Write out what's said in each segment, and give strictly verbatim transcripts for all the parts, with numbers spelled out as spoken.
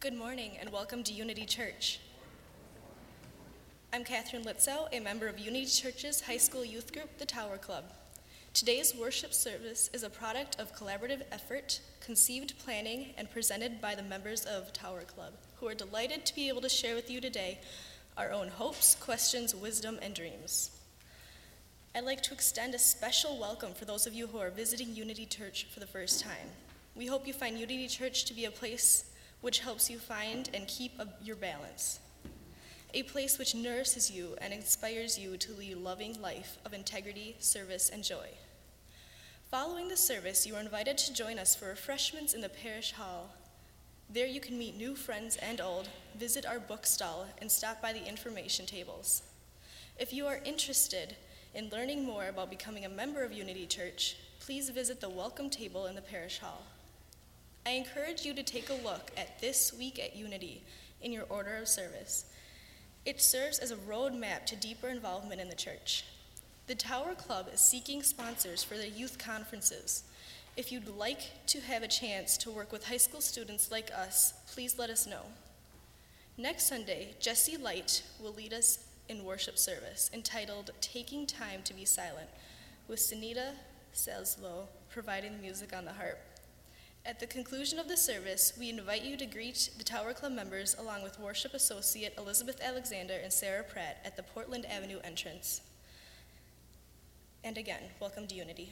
Good morning and welcome to Unity Church. I'm Catherine Litzow, a member of Unity Church's high school youth group, the Tower Club. Today's worship service is a product of collaborative effort, conceived planning, and presented by the members of Tower Club, who are delighted to be able to share with you today our own hopes, questions, wisdom, and dreams. I'd like to extend a special welcome for those of you who are visiting Unity Church for the first time. We hope you find Unity Church to be a place which helps you find and keep a, your balance. A place which nourishes you and inspires you to lead a loving life of integrity, service, and joy. Following the service, you are invited to join us for refreshments in the parish hall. There you can meet new friends and old, visit our book stall, and stop by the information tables. If you are interested in learning more about becoming a member of Unity Church, please visit the welcome table in the parish hall. I encourage you to take a look at This Week at Unity in your order of service. It serves as a roadmap to deeper involvement in the church. The Tower Club is seeking sponsors for their youth conferences. If you'd like to have a chance to work with high school students like us, please let us know. Next Sunday, Jesse Light will lead us in worship service entitled Taking Time to Be Silent, with Sunita Selslow providing the music on the harp. At the conclusion of the service, we invite you to greet the Tower Club members along with worship associate Elizabeth Alexander and Sarah Pratt at the Portland Avenue entrance. And again, welcome to Unity.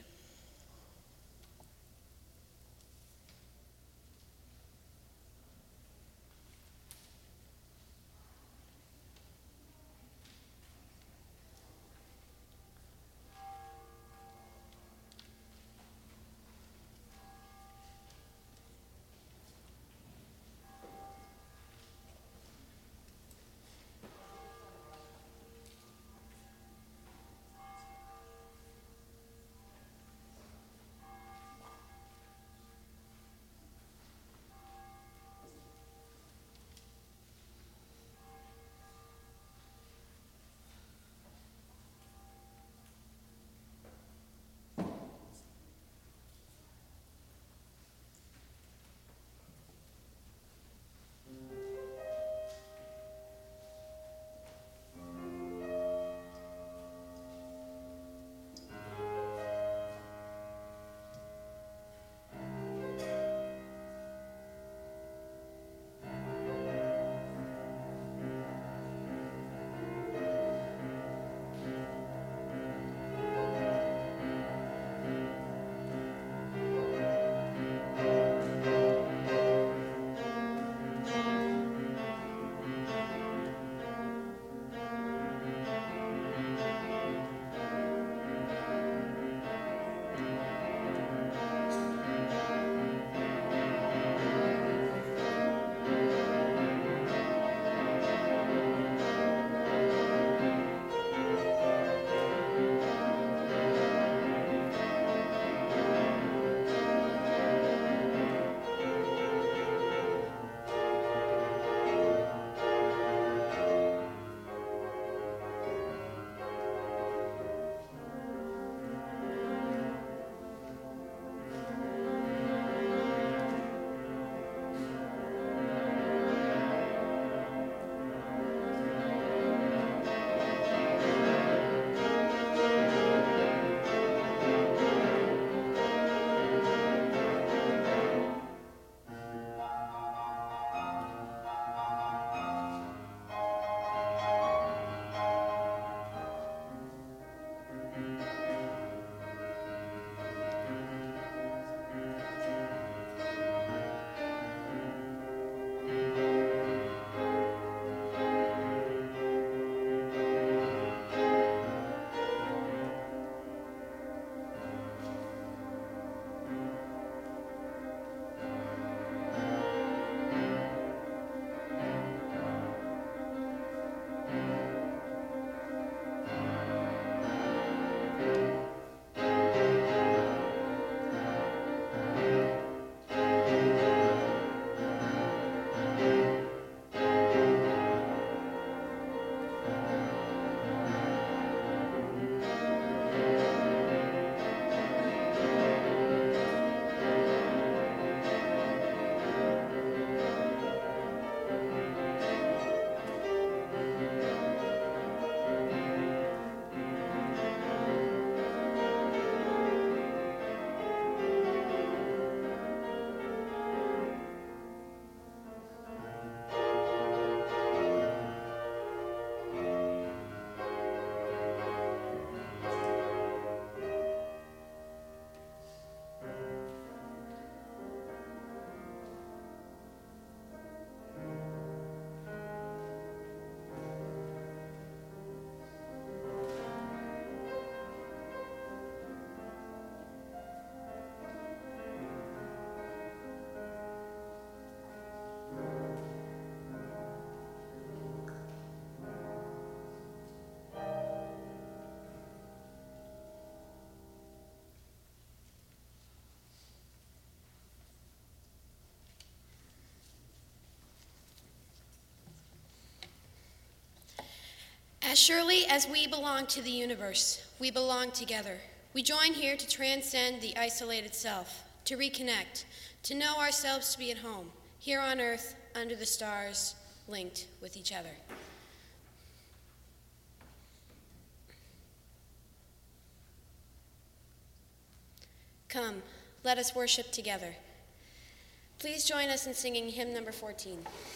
As surely as we belong to the universe, we belong together. We join here to transcend the isolated self, to reconnect, to know ourselves to be at home, here on earth, under the stars, linked with each other. Come, let us worship together. Please join us in singing hymn number fourteen.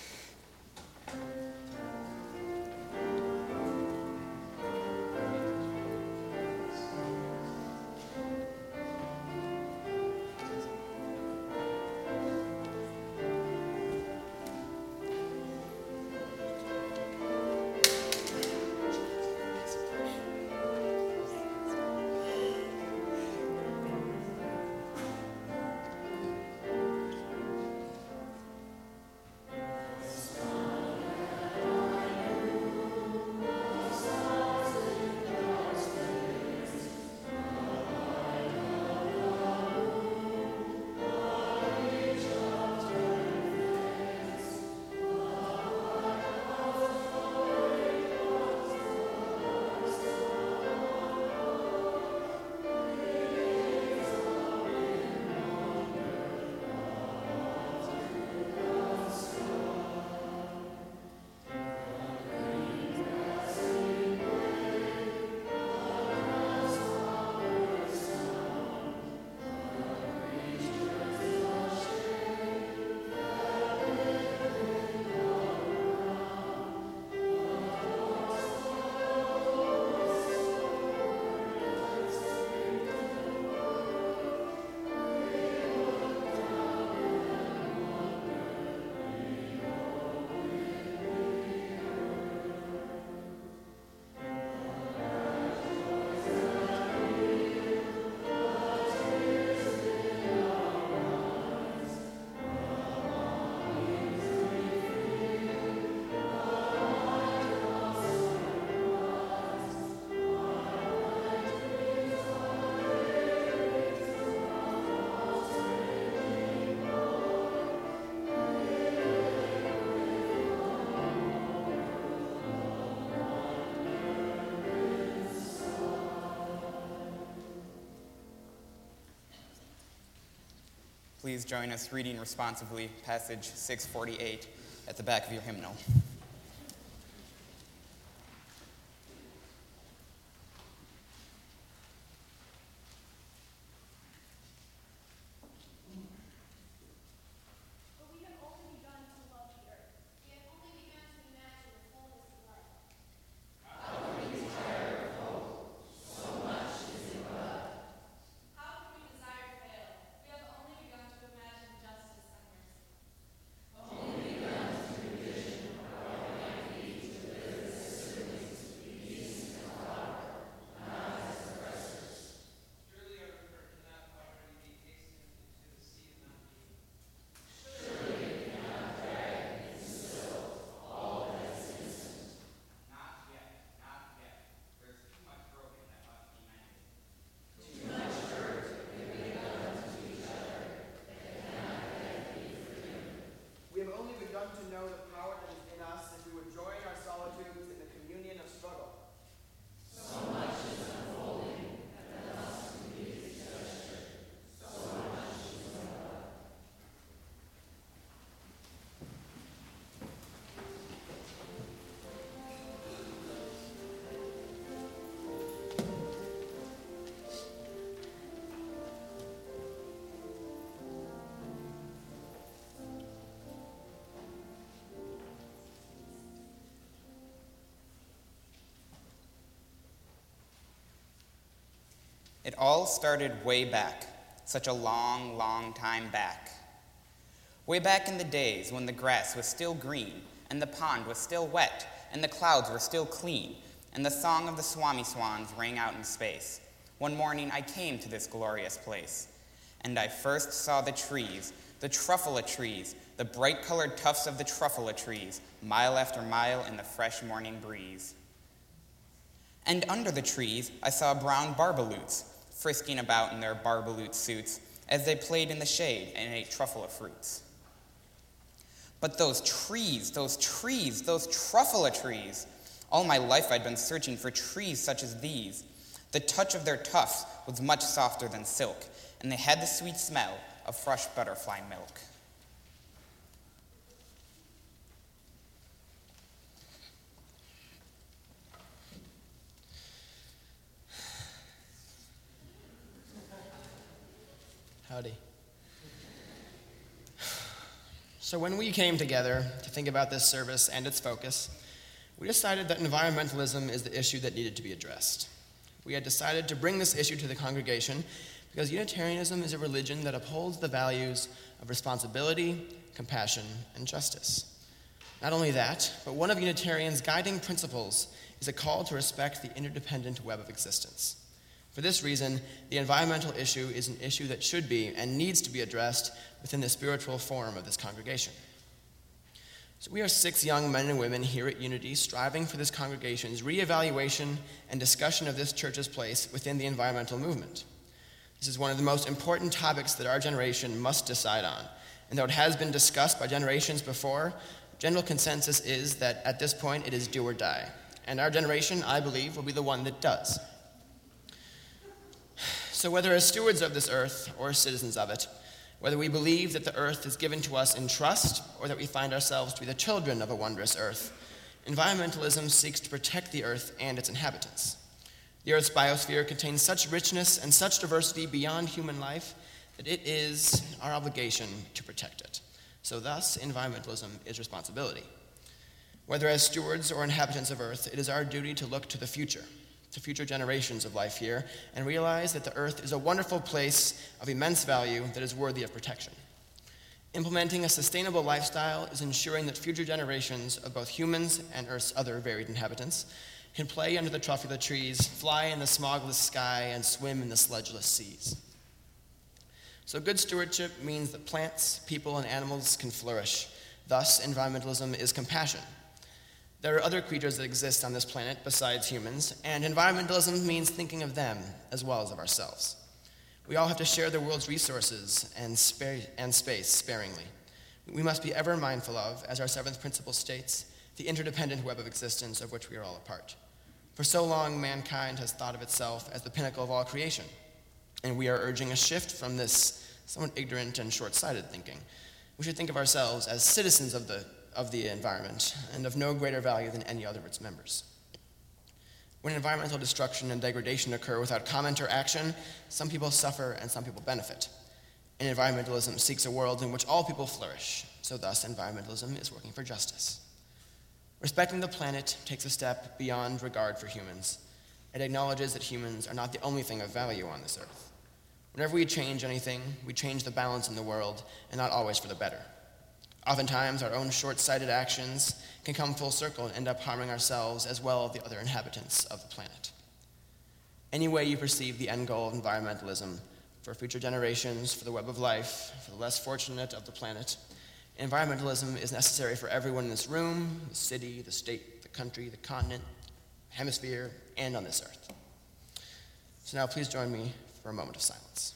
Please join us reading responsively passage six forty-eight at the back of your hymnal. To know the power that is in us if we would join our solitudes in the communion of struggle. So much is unfolding at the last immediate gesture. So much is love. It all started way back, such a long, long time back. Way back in the days when the grass was still green, and the pond was still wet, and the clouds were still clean, and the song of the Swami swans rang out in space. One morning I came to this glorious place, and I first saw the trees, the truffula trees, the bright-colored tufts of the truffula trees, mile after mile in the fresh morning breeze. And under the trees I saw brown barbaloots, frisking about in their barbaloot suits as they played in the shade and ate truffula fruits. But those trees, those trees, those truffula trees, All my life I'd been searching for trees such as these. The touch of their tufts was much softer than silk, and they had the sweet smell of fresh butterfly milk. Howdy. So when we came together to think about this service and its focus, we decided that environmentalism is the issue that needed to be addressed. We had decided to bring this issue to the congregation because Unitarianism is a religion that upholds the values of responsibility, compassion, and justice. Not only that, but one of Unitarians' guiding principles is a call to respect the interdependent web of existence. For this reason, the environmental issue is an issue that should be and needs to be addressed within the spiritual forum of this congregation. So we are six young men and women here at Unity striving for this congregation's reevaluation and discussion of this church's place within the environmental movement. This is one of the most important topics that our generation must decide on, and though it has been discussed by generations before, general consensus is that at this point it is do or die, and our generation, I believe, will be the one that does. So whether as stewards of this earth or citizens of it, whether we believe that the earth is given to us in trust or that we find ourselves to be the children of a wondrous earth, environmentalism seeks to protect the earth and its inhabitants. The earth's biosphere contains such richness and such diversity beyond human life that it is our obligation to protect it. So thus, environmentalism is responsibility. Whether as stewards or inhabitants of earth, it is our duty to look to the future, to future generations of life here, and realize that the earth is a wonderful place of immense value that is worthy of protection. Implementing a sustainable lifestyle is ensuring that future generations of both humans and Earth's other varied inhabitants can play under the trunk of the trees, fly in the smogless sky, and swim in the sludgeless seas. So good stewardship means that plants, people, and animals can flourish. Thus, environmentalism is compassion. There are other creatures that exist on this planet besides humans, and environmentalism means thinking of them as well as of ourselves. We all have to share the world's resources and, spare, and space sparingly. We must be ever mindful of, as our seventh principle states, the interdependent web of existence of which we are all a part. For so long, mankind has thought of itself as the pinnacle of all creation, and we are urging a shift from this somewhat ignorant and short-sighted thinking. We should think of ourselves as citizens of the of the environment, and of no greater value than any other of its members. When environmental destruction and degradation occur without comment or action, some people suffer and some people benefit. And environmentalism seeks a world in which all people flourish, so thus environmentalism is working for justice. Respecting the planet takes a step beyond regard for humans. It acknowledges that humans are not the only thing of value on this earth. Whenever we change anything, we change the balance in the world, and not always for the better. Oftentimes, our own short-sighted actions can come full circle and end up harming ourselves as well as the other inhabitants of the planet. Any way you perceive the end goal of environmentalism, for future generations, for the web of life, for the less fortunate of the planet, environmentalism is necessary for everyone in this room, the city, the state, the country, the continent, hemisphere, and on this earth. So now please join me for a moment of silence.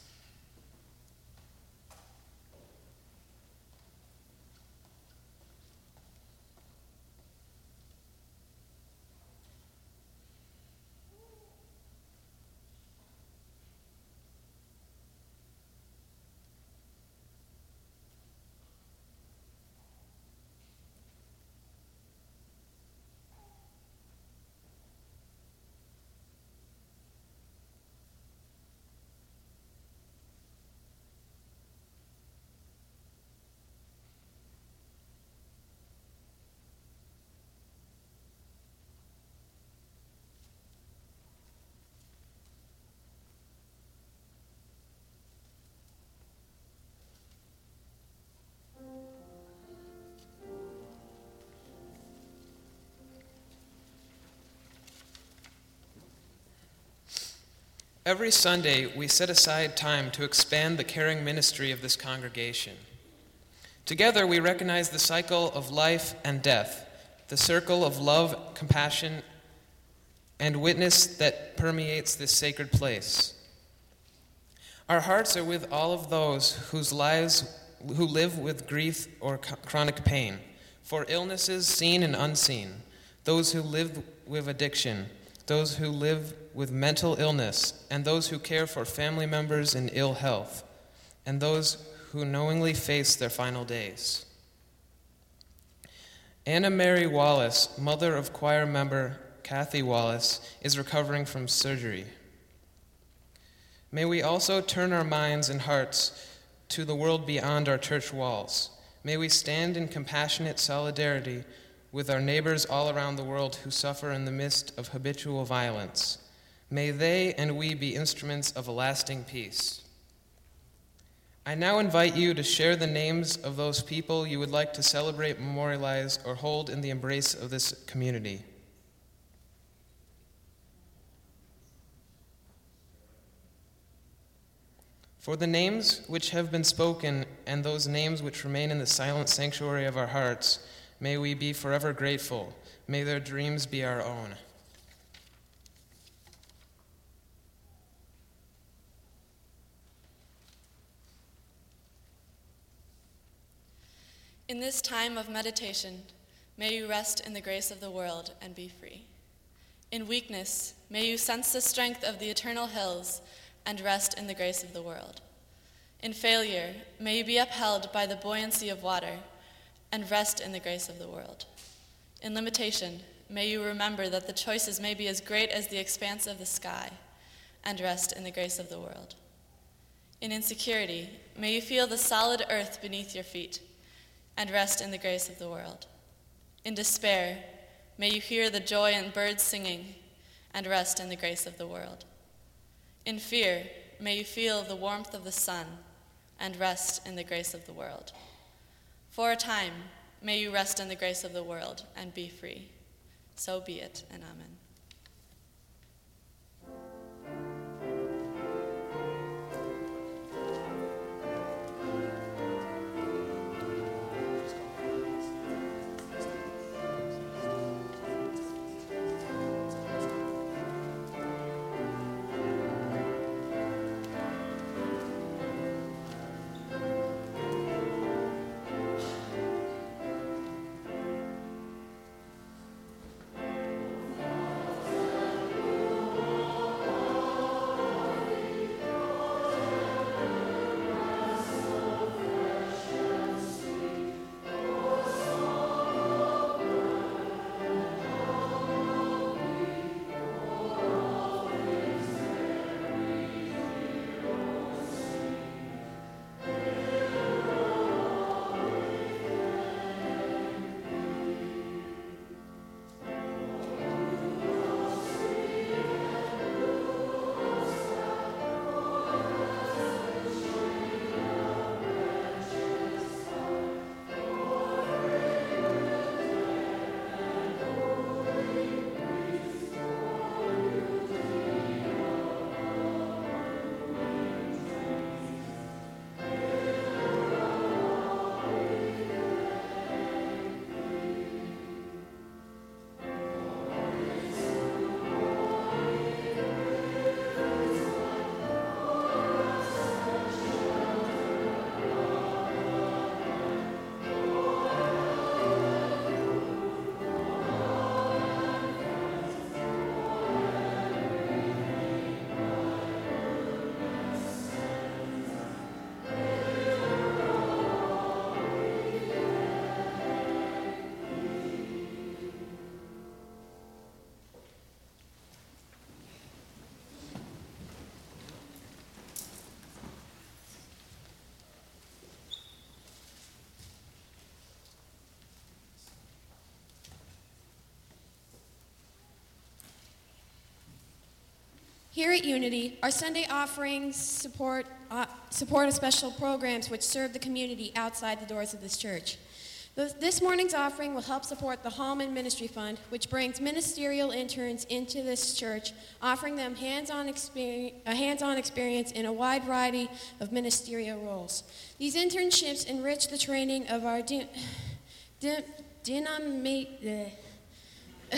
Every Sunday, we set aside time to expand the caring ministry of this congregation. Together, we recognize the cycle of life and death, the circle of love, compassion, and witness that permeates this sacred place. Our hearts are with all of those whose lives, who live with grief or chronic pain, for illnesses seen and unseen, those who live with addiction, those who live with mental illness, and those who care for family members in ill health, and those who knowingly face their final days. Anna Mary Wallace, mother of choir member Kathy Wallace, is recovering from surgery. May we also turn our minds and hearts to the world beyond our church walls. May we stand in compassionate solidarity with our neighbors all around the world who suffer in the midst of habitual violence. May they and we be instruments of a lasting peace. I now invite you to share the names of those people you would like to celebrate, memorialize, or hold in the embrace of this community. For the names which have been spoken and those names which remain in the silent sanctuary of our hearts, may we be forever grateful. May their dreams be our own. In this time of meditation, may you rest in the grace of the world and be free. In weakness, may you sense the strength of the eternal hills and rest in the grace of the world. In failure, may you be upheld by the buoyancy of water and rest in the grace of the world. In limitation, may you remember that the choices may be as great as the expanse of the sky and rest in the grace of the world. In insecurity, may you feel the solid earth beneath your feet and rest in the grace of the world. In despair, may you hear the joy in birds singing and rest in the grace of the world. In fear, may you feel the warmth of the sun and rest in the grace of the world. For a time, may you rest in the grace of the world and be free. So be it, and amen. Here at Unity, our Sunday offerings support, uh, support a special programs which serve the community outside the doors of this church. This morning's offering will help support the Hallman Ministry Fund, which brings ministerial interns into this church, offering them hands-on experience, a hands-on experience in a wide variety of ministerial roles. These internships enrich the training of our de- de- denoma- uh,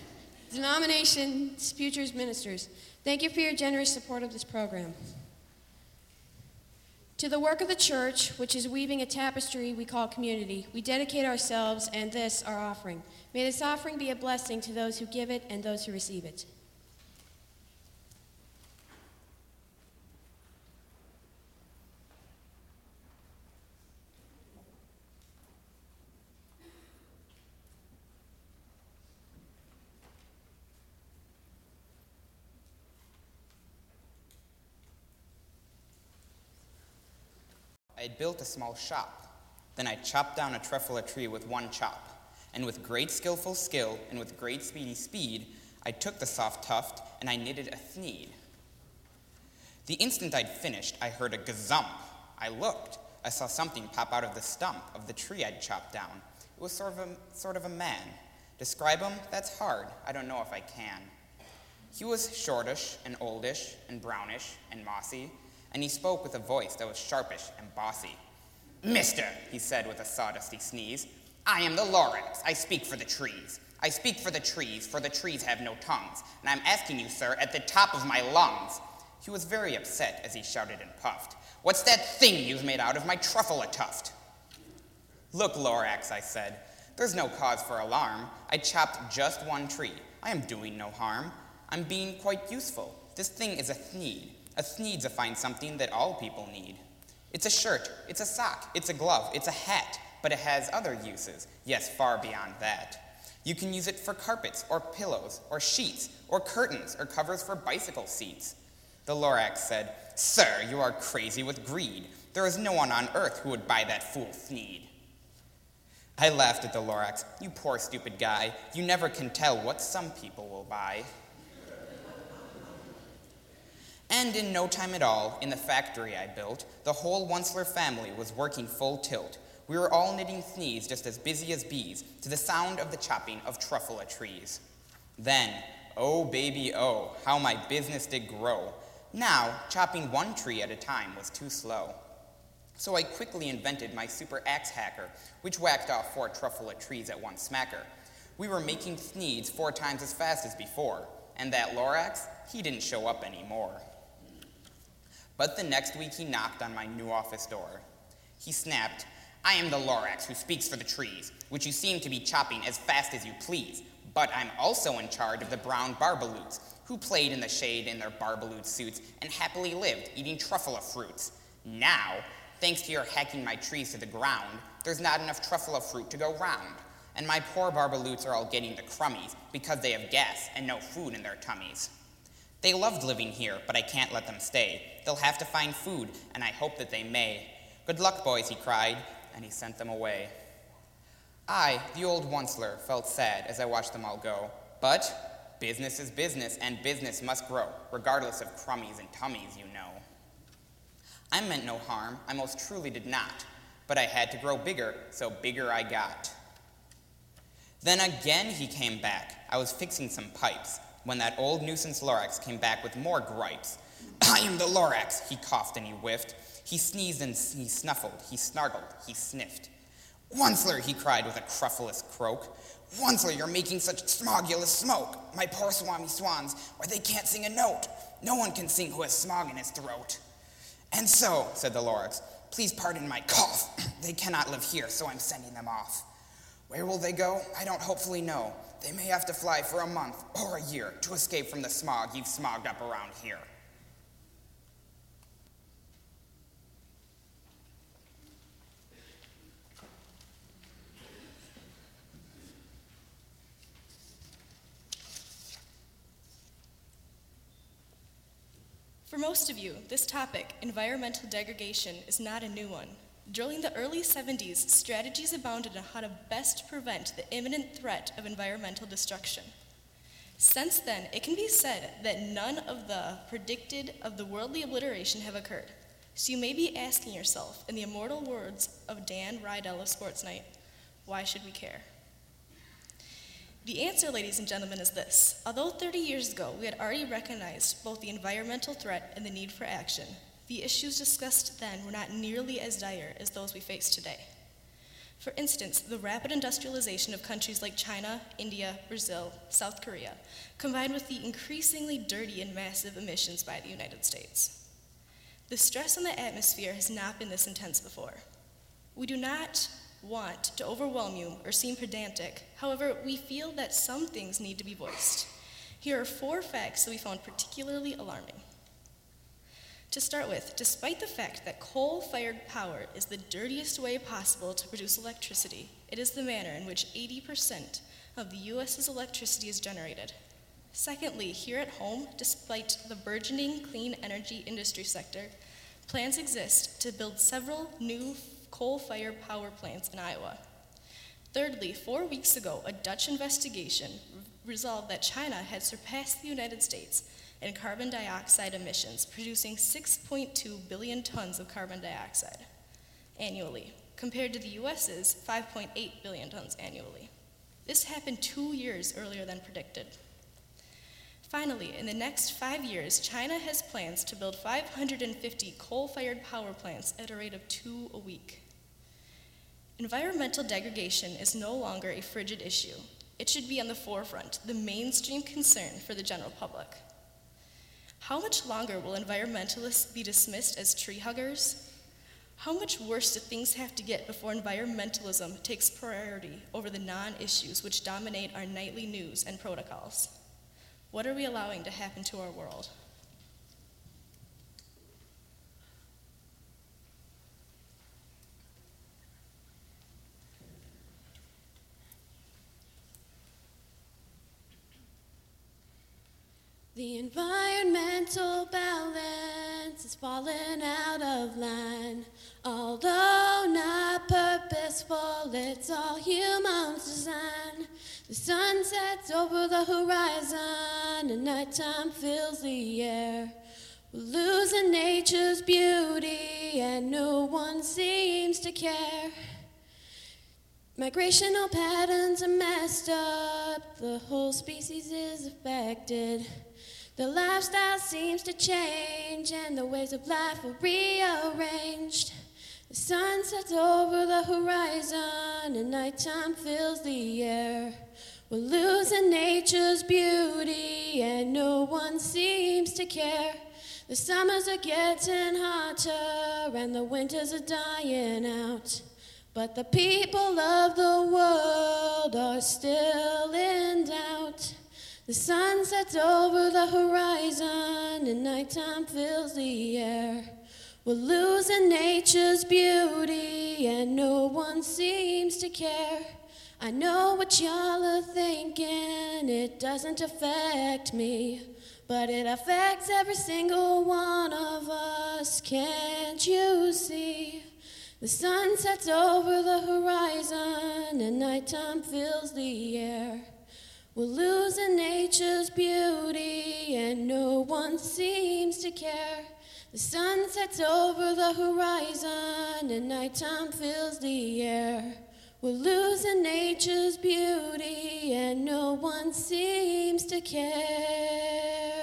denomination's future ministers. Thank you for your generous support of this program. To the work of the church, which is weaving a tapestry we call community, we dedicate ourselves and this, our offering. May this offering be a blessing to those who give it and those who receive it. I had built a small shop. Then I chopped down a truffula tree with one chop. And with great skillful skill and with great speedy speed, I took the soft tuft and I knitted a thneed. The instant I'd finished, I heard a gazump. I looked. I saw something pop out of the stump of the tree I'd chopped down. It was sort of a, sort of a man. Describe him? That's hard. I don't know if I can. He was shortish and oldish and brownish and mossy, and he spoke with a voice that was sharpish and bossy. "Mister," he said with a sawdusty sneeze, "I am the Lorax. I speak for the trees. I speak for the trees, for the trees have no tongues, and I'm asking you, sir, at the top of my lungs." He was very upset as he shouted and puffed. "What's that thing you've made out of my truffula tuft?" "Look, Lorax," I said, "there's no cause for alarm. I chopped just one tree. I am doing no harm. I'm being quite useful. This thing is a thneed. A thneed's a fine something that all people need. It's a shirt, it's a sock, it's a glove, it's a hat, but it has other uses, yes, far beyond that. You can use it for carpets, or pillows, or sheets, or curtains, or covers for bicycle seats." The Lorax said, "Sir, you are crazy with greed. There is no one on earth who would buy that fool thneed." I laughed at the Lorax. "You poor stupid guy, you never can tell what some people will buy." And in no time at all, in the factory I built, the whole Onceler family was working full tilt. We were all knitting thneeds just as busy as bees, to the sound of the chopping of truffula trees. Then, oh baby oh, how my business did grow. Now, chopping one tree at a time was too slow. So I quickly invented my super axe hacker, which whacked off four truffula trees at one smacker. We were making thneeds four times as fast as before, and that Lorax, he didn't show up anymore. But the next week he knocked on my new office door. He snapped, "I am the Lorax who speaks for the trees, which you seem to be chopping as fast as you please. But I'm also in charge of the brown barbaloots, who played in the shade in their barbaloot suits and happily lived eating truffula fruits. Now, thanks to your hacking my trees to the ground, there's not enough truffula fruit to go round. And my poor barbaloots are all getting the crummies because they have gas and no food in their tummies. They loved living here, but I can't let them stay. They'll have to find food, and I hope that they may. Good luck, boys," he cried, and he sent them away. I, the old Onceler, felt sad as I watched them all go. But business is business, and business must grow, regardless of crummies and tummies, you know. I meant no harm, I most truly did not, but I had to grow bigger, so bigger I got. Then again he came back. I was fixing some pipes, when that old nuisance Lorax came back with more gripes. "I am the Lorax," he coughed and he whiffed. He sneezed and he snuffled, he snargled, he sniffed. "Onceler," he cried with a cruffulous croak. "Onceler, you're making such smogulous smoke. My poor swami swans, why they can't sing a note. No one can sing who has smog in his throat." "And so," said the Lorax, "please pardon my cough. They cannot live here, so I'm sending them off. Where will they go? I don't hopefully know. They may have to fly for a month or a year to escape from the smog you've smogged up around here." For most of you, this topic, environmental degradation, is not a new one. During the early seventies, strategies abounded on how to best prevent the imminent threat of environmental destruction. Since then, it can be said that none of the predicted of the worldly obliteration have occurred. So you may be asking yourself, in the immortal words of Dan Rydell of Sports Night, why should we care? The answer, ladies and gentlemen, is this. Although thirty years ago we had already recognized both the environmental threat and the need for action, the issues discussed then were not nearly as dire as those we face today. For instance, the rapid industrialization of countries like China, India, Brazil, South Korea, combined with the increasingly dirty and massive emissions by the United States. The stress on the atmosphere has not been this intense before. We do not want to overwhelm you or seem pedantic. However, we feel that some things need to be voiced. Here are four facts that we found particularly alarming. To start with, despite the fact that coal-fired power is the dirtiest way possible to produce electricity, it is the manner in which eighty percent of the U S's electricity is generated. Secondly, here at home, despite the burgeoning clean energy industry sector, plans exist to build several new coal-fired power plants in Iowa. Thirdly, four weeks ago, a Dutch investigation resolved that China had surpassed the United States in carbon dioxide emissions, producing six point two billion tons of carbon dioxide annually, compared to the U S's five point eight billion tons annually. This happened two years earlier than predicted. Finally, in the next five years, China has plans to build five hundred fifty coal-fired power plants at a rate of two a week. Environmental degradation is no longer a frigid issue. It should be on the forefront, the mainstream concern for the general public. How much longer will environmentalists be dismissed as tree huggers? How much worse do things have to get before environmentalism takes priority over the non-issues which dominate our nightly news and protocols? What are we allowing to happen to our world? The environmental balance is falling out of line. Although not purposeful, it's all humans' design. The sun sets over the horizon and nighttime fills the air. We're losing nature's beauty and no one seems to care. Migrational patterns are messed up, the whole species is affected. The lifestyle seems to change and the ways of life are rearranged. The sun sets over the horizon and nighttime fills the air. We're losing nature's beauty and no one seems to care. The summers are getting hotter and the winters are dying out. But the people of the world are still in doubt. The sun sets over the horizon and nighttime fills the air. We're losing nature's beauty and no one seems to care. I know what y'all are thinking, it doesn't affect me, but it affects every single one of us, can't you see? The sun sets over the horizon and nighttime fills the air. We're losing nature's beauty and no one seems to care. The sun sets over the horizon and nighttime fills the air. We're losing nature's beauty and no one seems to care.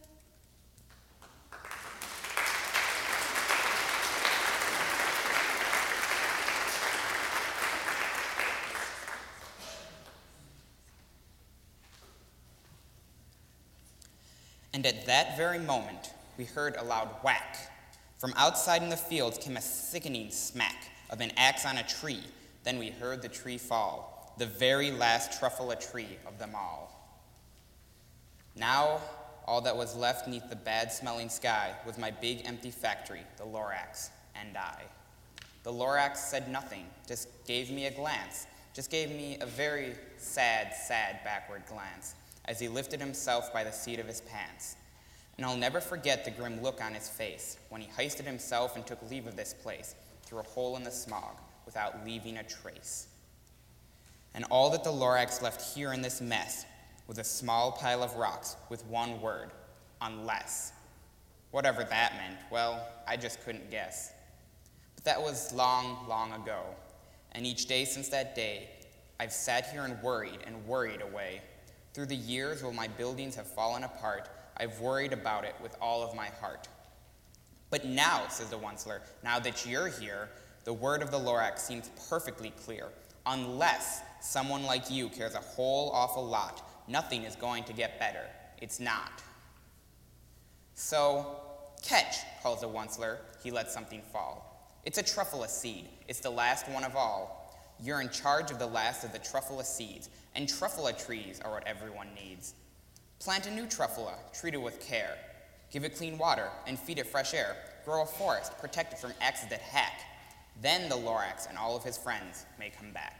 And at that very moment, we heard a loud whack. From outside in the fields came a sickening smack of an axe on a tree. Then we heard the tree fall, the very last truffula tree of them all. Now, all that was left neath the bad-smelling sky was my big empty factory, the Lorax, and I. The Lorax said nothing, just gave me a glance, just gave me a very sad, sad backward glance, as he lifted himself by the seat of his pants. And I'll never forget the grim look on his face when he hoisted himself and took leave of this place through a hole in the smog without leaving a trace. And all that the Lorax left here in this mess was a small pile of rocks with one word, unless. Whatever that meant, well, I just couldn't guess. But that was long, long ago. And each day since that day, I've sat here and worried and worried away. Through the years, while my buildings have fallen apart, I've worried about it with all of my heart. But now, says the Onceler, now that you're here, the word of the Lorax seems perfectly clear. Unless someone like you cares a whole awful lot, nothing is going to get better. It's not. So, Catch, calls a onceler. He lets something fall. It's a truffula seed. It's the last one of all. You're in charge of the last of the truffula seeds, and truffula trees are what everyone needs. Plant a new truffula, treat it with care. Give it clean water and feed it fresh air. Grow a forest, protect it from axes that hack. Then the Lorax and all of his friends may come back.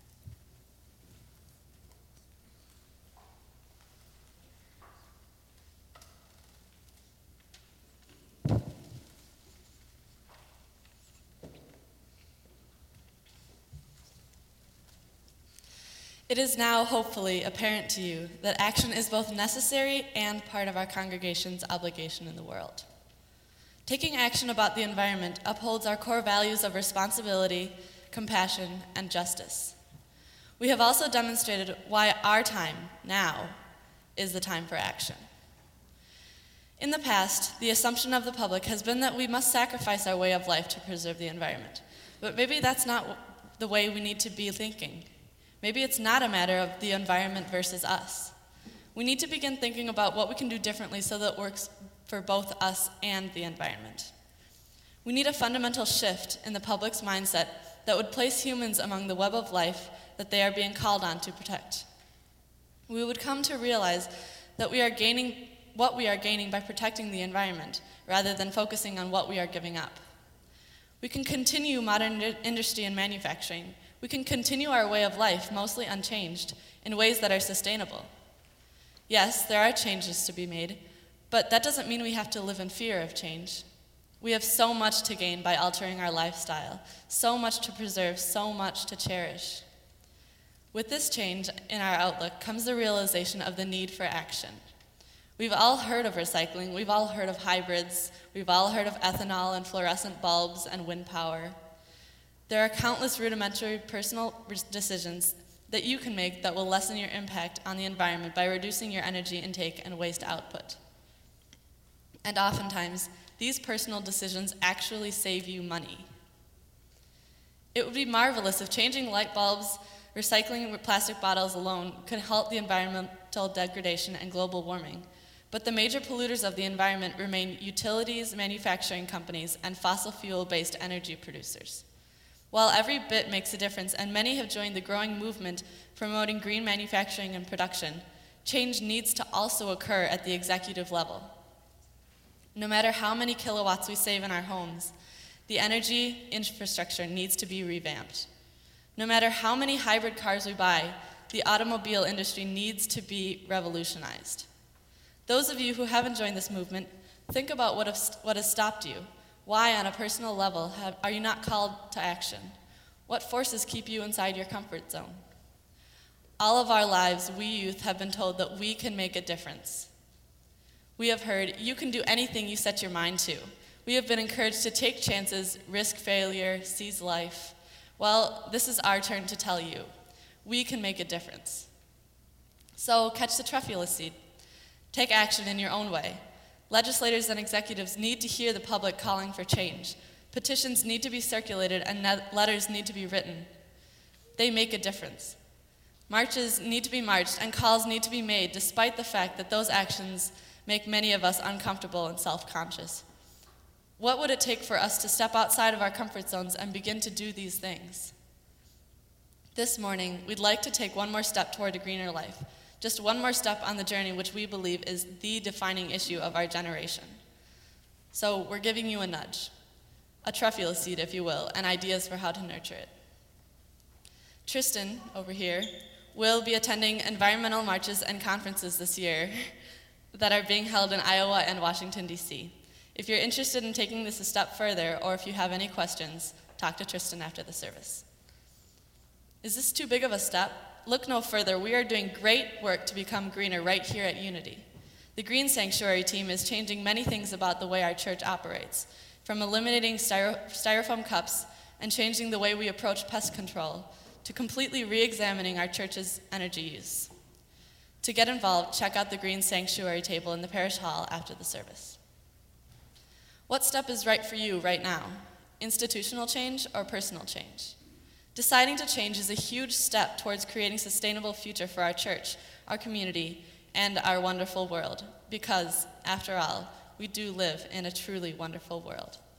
It is now, hopefully, apparent to you that action is both necessary and part of our congregation's obligation in the world. Taking action about the environment upholds our core values of responsibility, compassion, and justice. We have also demonstrated why our time, now, is the time for action. In the past, the assumption of the public has been that we must sacrifice our way of life to preserve the environment. But maybe that's not the way we need to be thinking. Maybe it's not a matter of the environment versus us. We need to begin thinking about what we can do differently so that it works for both us and the environment. We need a fundamental shift in the public's mindset that would place humans among the web of life that they are being called on to protect. We would come to realize that we are gaining what we are gaining by protecting the environment rather than focusing on what we are giving up. We can continue modern industry and manufacturing. We can continue our way of life, mostly unchanged, in ways that are sustainable. Yes, there are changes to be made, but that doesn't mean we have to live in fear of change. We have so much to gain by altering our lifestyle, so much to preserve, so much to cherish. With this change in our outlook comes the realization of the need for action. We've all heard of recycling, we've all heard of hybrids, we've all heard of ethanol and fluorescent bulbs and wind power. There are countless rudimentary personal decisions that you can make that will lessen your impact on the environment by reducing your energy intake and waste output. And oftentimes, these personal decisions actually save you money. It would be marvelous if changing light bulbs, recycling plastic bottles alone could halt the environmental degradation and global warming. But the major polluters of the environment remain utilities, manufacturing companies, and fossil fuel-based energy producers. While every bit makes a difference, and many have joined the growing movement promoting green manufacturing and production, change needs to also occur at the executive level. No matter how many kilowatts we save in our homes, the energy infrastructure needs to be revamped. No matter how many hybrid cars we buy, the automobile industry needs to be revolutionized. Those of you who haven't joined this movement, think about what, have, what has stopped you. Why, on a personal level, have, are you not called to action? What forces keep you inside your comfort zone? All of our lives, we youth have been told that we can make a difference. We have heard, you can do anything you set your mind to. We have been encouraged to take chances, risk failure, seize life. Well, this is our turn to tell you, we can make a difference. So catch the truffula seed. Take action in your own way. Legislators and executives need to hear the public calling for change. Petitions need to be circulated and letters need to be written. They make a difference. Marches need to be marched and calls need to be made despite the fact that those actions make many of us uncomfortable and self-conscious. What would it take for us to step outside of our comfort zones and begin to do these things? This morning, we'd like to take one more step toward a greener life. Just one more step on the journey which we believe is the defining issue of our generation. So we're giving you a nudge, a truffula seed, if you will, and ideas for how to nurture it. Tristan, over here, will be attending environmental marches and conferences this year that are being held in Iowa and Washington, D C. If you're interested in taking this a step further, or if you have any questions, talk to Tristan after the service. Is this too big of a step? Look no further. We are doing great work to become greener right here at Unity. The Green Sanctuary team is changing many things about the way our church operates, from eliminating styro- styrofoam cups and changing the way we approach pest control, to completely re-examining our church's energy use. To get involved, check out the Green Sanctuary table in the parish hall after the service. What step is right for you right now? Institutional change or personal change? Deciding to change is a huge step towards creating a sustainable future for our church, our community, and our wonderful world, because, after all, we do live in a truly wonderful world.